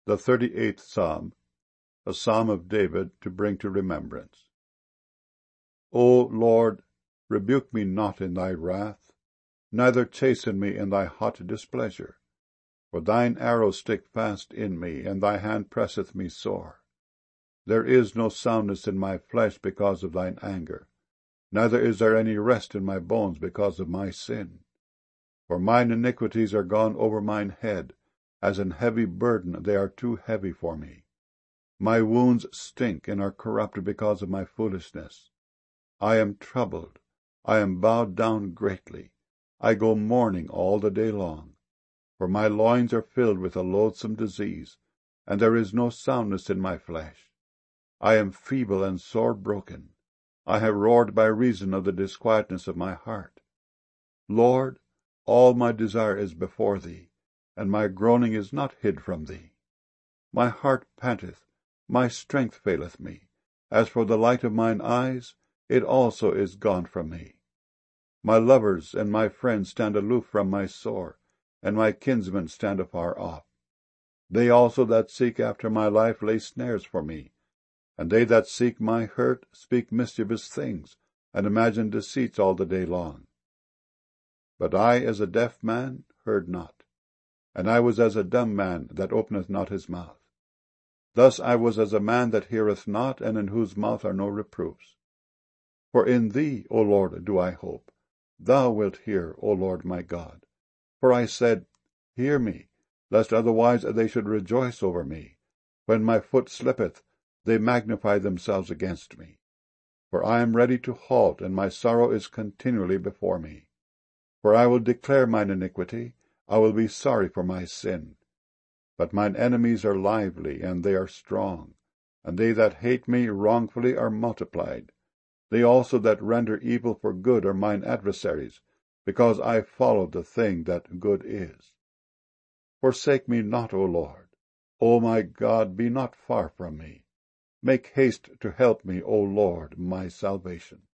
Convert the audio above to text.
The 38th Psalm, a psalm of David to bring to remembrance. O Lord, rebuke me not in thy wrath, neither chasten me in thy hot displeasure. For thine arrows stick fast in me, and thy hand presseth me sore. There is no soundness in my flesh because of thine anger, neither is there any rest in my bones because of my sin. For mine iniquities are gone over mine head, as an heavy burden they are too heavy for me. My wounds stink and are corrupted because of my foolishness. I am troubled, I am bowed down greatly. I go mourning all the day long. For my loins are filled with a loathsome disease, and there is no soundness in my flesh. I am feeble and sore broken. I have roared by reason of the disquietness of my heart. Lord, all my desire is before thee, and my groaning is not hid from thee. My heart panteth, my strength faileth me. As for the light of mine eyes, it also is gone from me. My lovers and my friends stand aloof from my sore, and my kinsmen stand afar off. They also that seek after my life lay snares for me, and they that seek my hurt speak mischievous things, and imagine deceits all the day long. But I, as a deaf man, heard not, and I was as a dumb man that openeth not his mouth. Thus I was as a man that heareth not, and in whose mouth are no reproofs. For in thee, O Lord, do I hope. Thou wilt hear, O Lord my God. For I said, Hear me, lest otherwise they should rejoice over me. When my foot slippeth, they magnify themselves against me. For I am ready to halt, and my sorrow is continually before me. For I will declare mine iniquity, I will be sorry for my sin. But mine enemies are lively, and they are strong, and they that hate me wrongfully are multiplied. They also that render evil for good are mine adversaries, because I follow the thing that good is. Forsake me not, O Lord. O my God, be not far from me. Make haste to help me, O Lord, my salvation.